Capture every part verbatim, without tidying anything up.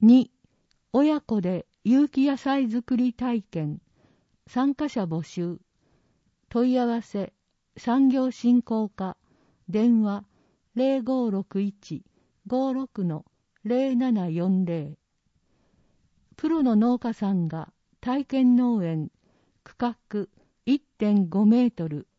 に、親子で有機野菜作り体験、参加者募集、問い合わせ、産業振興課、電話 ゼロごろくいち ごろく ゼロななよんゼロ。プロの農家さんが体験農園、区画 いってんごメートル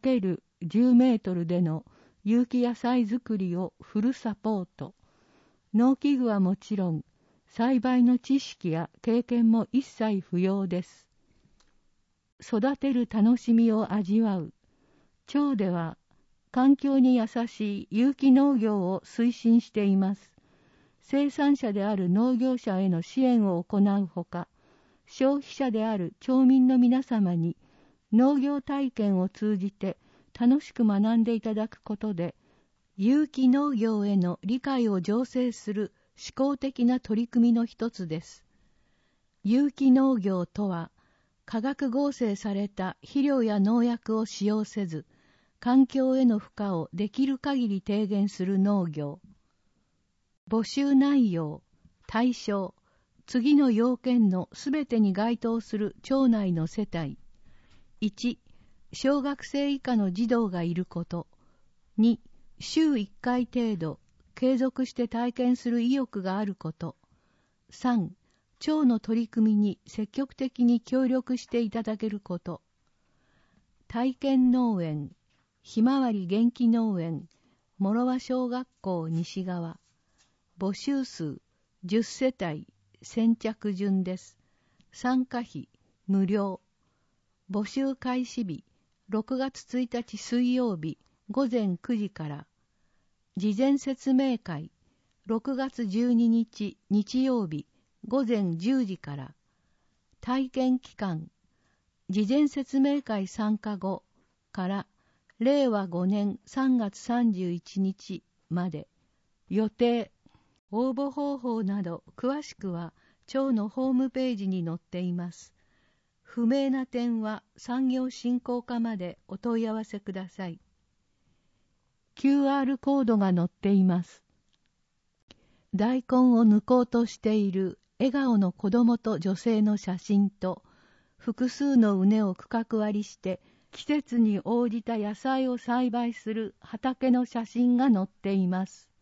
×じゅうメートルでの有機野菜作りをフルサポート。農機具はもちろん、栽培の知識や経験も一切不要です。育てる楽しみを味わう。町では、環境に優しい有機農業を推進しています。生産者である農業者への支援を行うほか、消費者である町民の皆様に農業体験を通じて楽しく学んでいただくことで、有機農業への理解を醸成する思考的な取り組みの一つです。有機農業とは、化学合成された肥料や農薬を使用せず、環境への負荷をできる限り低減する農業。募集内容、対象、次の要件のすべてに該当する町内の世帯。いち、小学生以下の児童がいること。に、週いっかい程度、継続して体験する意欲があること。さん、町の取り組みに積極的に協力していただけること。体験農園、ひまわり元気農園、諸和小学校西側。募集数じゅっせたい、先着順です。参加費無料。募集開始日ろくがつついたち水曜日ごぜんくじから。事前説明会ろくがつじゅうににち日曜日ごぜんじゅうじから。体験期間事前説明会参加後かられいわごねんさんがつさんじゅういちにちまで。予定応募方法など詳しくは町のホームページに載っています。不明な点は産業振興課までお問い合わせください。キューアール コードが載っています。大根を抜こうとしている笑顔の子供と女性の写真と、複数の畝を区画割りして季節に応じた野菜を栽培する畑の写真が載っています。